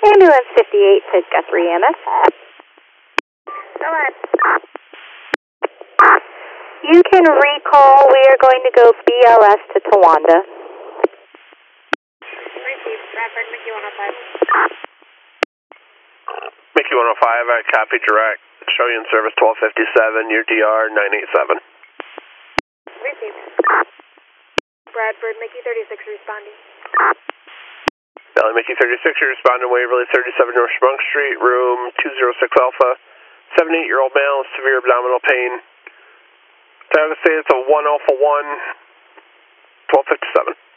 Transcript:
Ambulance 58 to Guthrie EMS. Go ahead. You can recall, we are going to go BLS to Towanda. Received. Bradford, Mickey 105. Mickey 105, I copy direct. Show you in service 1257, your DR 987. Received. Bradford, Mickey 36 responding. Valley Mickey 36, you're responding Waverly 37 North Sprunk Street, room 206 Alpha. 78-year-old male, severe abdominal pain. I would say it's a 1 Alpha 1, 1257.